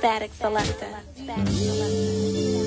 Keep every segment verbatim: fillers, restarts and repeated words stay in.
Static Selector. Static Selector.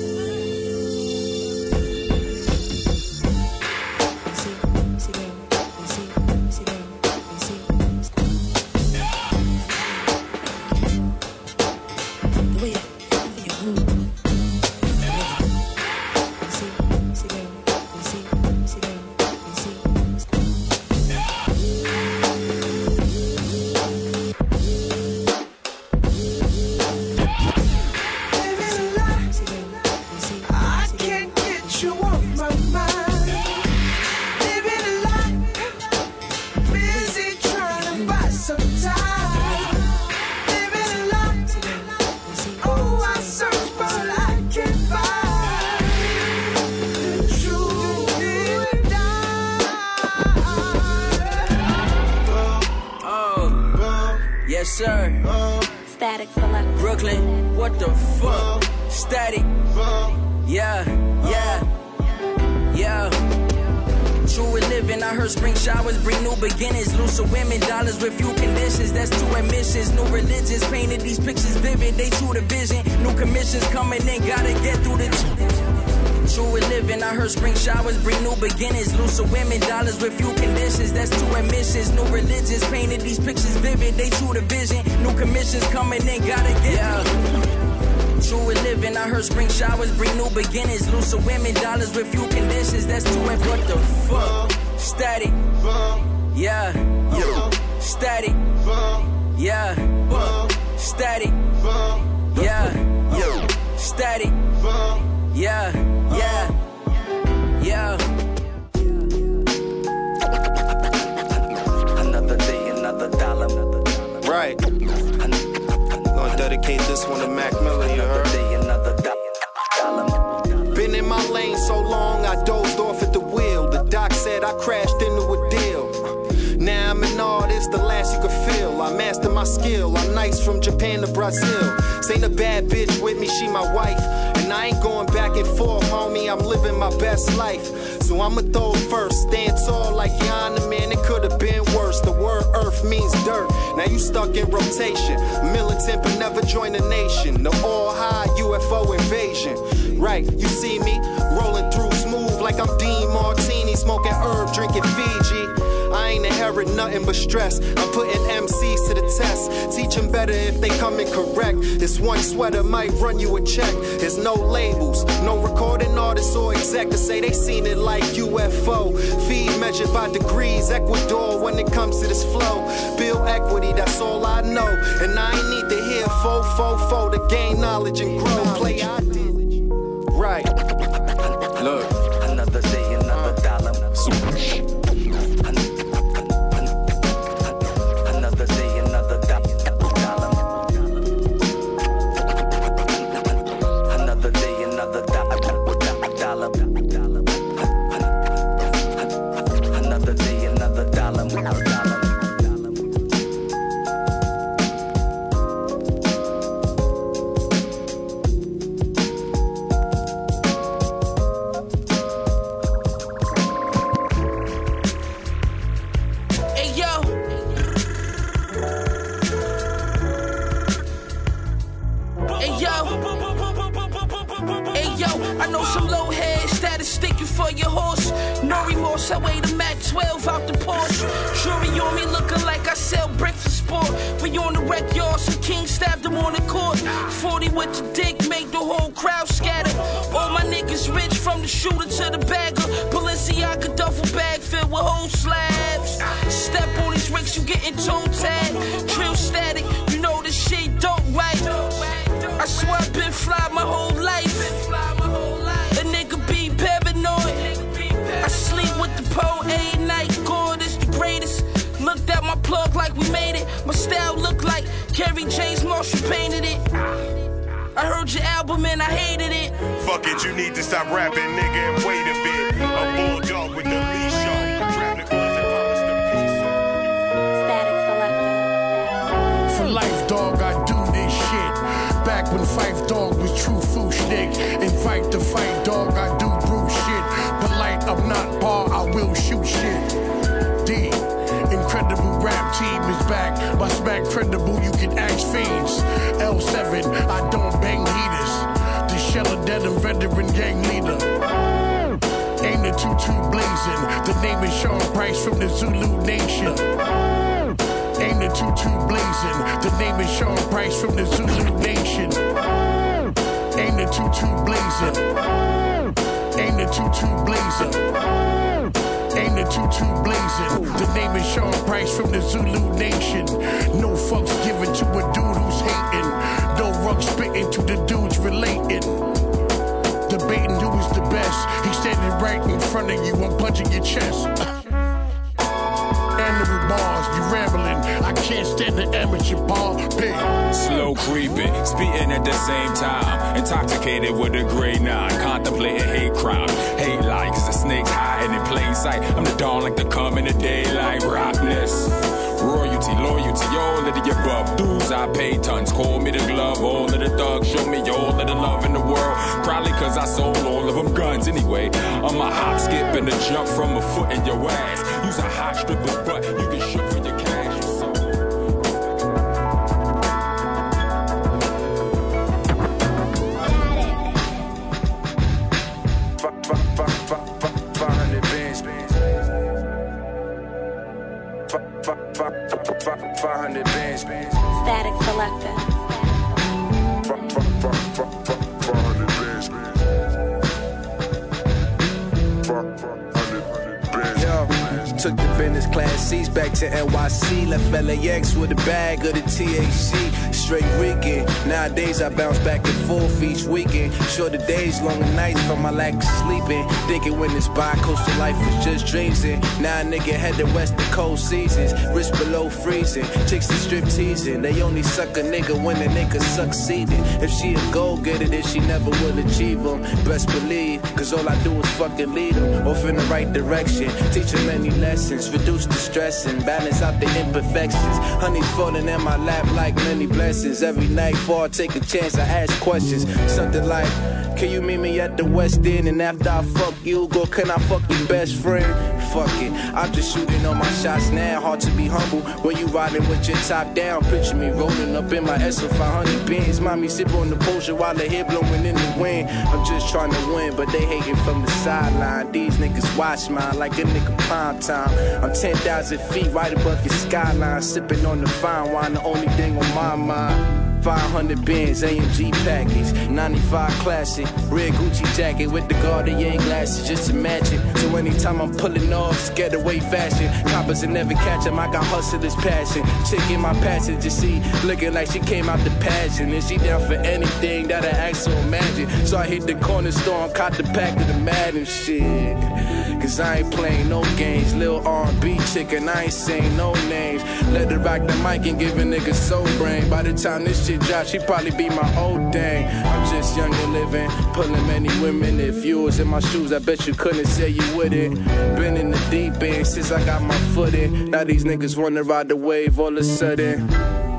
Static Selector. Brooklyn, what the fuck? Static. Yeah, yeah, yeah. True with living, I heard spring showers bring new beginnings. Looser women, dollars with few conditions. That's two admissions. New religions painted these pictures vivid. They true to vision. New commissions coming in, gotta get through the. True with living, I heard spring showers bring new beginnings. Looser women, dollars with few conditions. That's two admissions. New religions painted these pictures vivid. They true to vision. New commissions coming in, gotta get. Yeah. True with living, I heard spring showers bring new beginnings. Looser women, dollars with few conditions. That's two and what the fuck? Static. Yeah. Static. Yeah. Static. Yeah. Static. Yeah, yeah, yeah. Another day, another dollar. Right. Gonna dedicate this one to Mac Miller, you heard? Another day, another dollar. Been in my lane so long, I dozed off at the wheel. The doc said I crashed into a deal. Now I'm an artist, the last you could feel. I mastered my skill, I'm nice from Japan to Brazil. Ain't a bad bitch with me, she my wife. And I ain't going back and forth, homie, I'm living my best life. So I'ma throw it first, stand tall like Yana, man, it could've been worse. The word earth means dirt, now you stuck in rotation. Militant but never join the nation. The all high U F O invasion. Right, you see me, rolling through smooth like I'm Dean Martini, smoking herb, drinking Fiji. I ain't inherit nothing but stress. I'm putting M Cs to the test. Teach them better if they come in correct. This one sweater might run you a check. There's no labels, no recording artists or exec to say they seen it like U F O. Feed measured by degrees, Ecuador when it comes to this flow. Build equity, that's all I know. And I ain't need to hear fo, fo, fo to gain knowledge and grow. Play I did. Right. Look. Another day, another dollar. My smack credible, you can ask fiends. L seven, I Shella Dedham, veteran gang leader. Aim the two-two blazing. The name is Sean Price from the Zulu Nation. Aim the two-two blazing. The name is Sean Price from the Zulu Nation. Aim the two-two blazing. Aim the two-two blazing. Aim the two-two blazing. The name is Sean Price from the Zulu Nation. No fucks given to a dude who's hating. No rug spitting to the dudes relating. Debating who is the best. He's standing right in front of you. I'm punching your chest. Animal bars, you rambling. I can't stand the amateur ball. Big. Slow creeping, speeding at the same time. Intoxicated with a gray nine. Contemplating hate crime. Hate likes the snakes hiding in plain sight. I'm the dawn like the coming of daylight. Rockness. Royalty, loyalty, all of the above. Dues I pay tons, call me the glove. All of the thugs, show me all of the love in the world. Probably cause I sold all of them guns anyway. I'm a hop, skip, and a jump from a foot in your ass. Use a hot strip of butt, you can shoot for your cash. five hundred bands. Static Selector. Took the business class seats back to N Y C. Left L A X with a bag of the T H C. Straight weekend. Nowadays I bounce back and forth each weekend. Shorter days, longer nights from my lack of sleeping. Thinking when this bi-coastal life was just dreams. And now a nigga headed west to cold seasons. Wrist below freezing. Chicks that strip teasing. They only suck a nigga when the nigga succeeding. If she a go-getter, then she never will achieve them. Best believe, cause all I do is fucking lead them off in the right direction. Teach them many lessons, reduce the stress and balance out the imperfections. Honey's falling in my lap like many blessings. Every night before I take a chance, I ask questions. Something like, can you meet me at the West End? And after I fuck you, go, can I fuck your best friend? Fuck it, I'm just shooting on my shots now. Hard to be humble when you riding with your top down. Picture me rolling up in my S O five hundred Benz. Mommy sip on the potion while the hair blowing in the wind. I'm just trying to win, but they hating from the sideline. These niggas watch mine like a nigga prime time. I'm ten thousand feet right above your skyline. Sipping on the fine wine, the only thing on my mind. five hundred Benz, A M G package, ninety-five classic, red Gucci jacket with the Cartier glasses just to match it. So anytime I'm pulling off, scared away fashion. Coppers will never catch him, I got hustler's passion. Chick in my passenger seat, looking like she came out the pageant. And she down for anything that I ask so imagine. So I hit the corner store and caught the pack of the Madden shit. Cause I ain't playing no games, lil' R and B chicken, I ain't saying no names. Let her rock the mic and give a nigga soul brain. By the time this shit drop, she probably be my old dame. I'm just young and living, pulling many women. If you was in my shoes, I bet you couldn't say you wouldn't. Been in the deep end since I got my foot in. Now these niggas wanna ride the wave all of a sudden.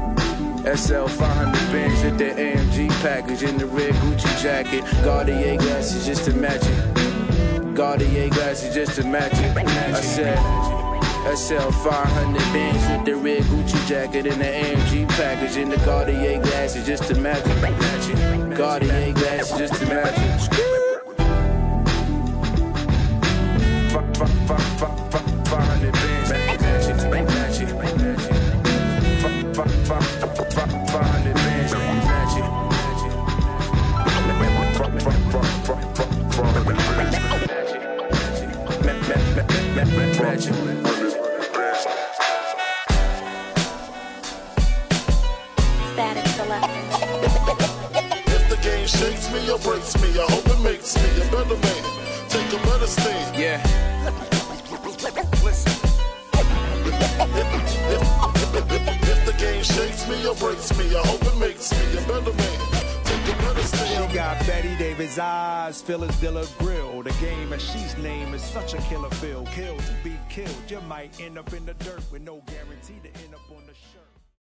S L five hundred Benz with the A M G package in the red Gucci jacket. Cartier glasses just to match it. Cartier glasses just to match it. I said S L five hundred Benz with the red Gucci jacket and the A M G package in the Cartier glasses just to match it. Cartier glasses just to match it. five hundred Benz, match it, match it, match it. five hundred Benz, match it. Static Selector. If the game shakes me or breaks me, I hope it makes me a better man. Take a better stand. Yeah. Listen. If, if, if, if, if the game shakes me or breaks me, I hope it makes me a better man. She got Betty Davis eyes, Phyllis Diller grill. The game as she's named is such a killer feel. Kill to be killed, you might end up in the dirt with no guarantee to end up on the show.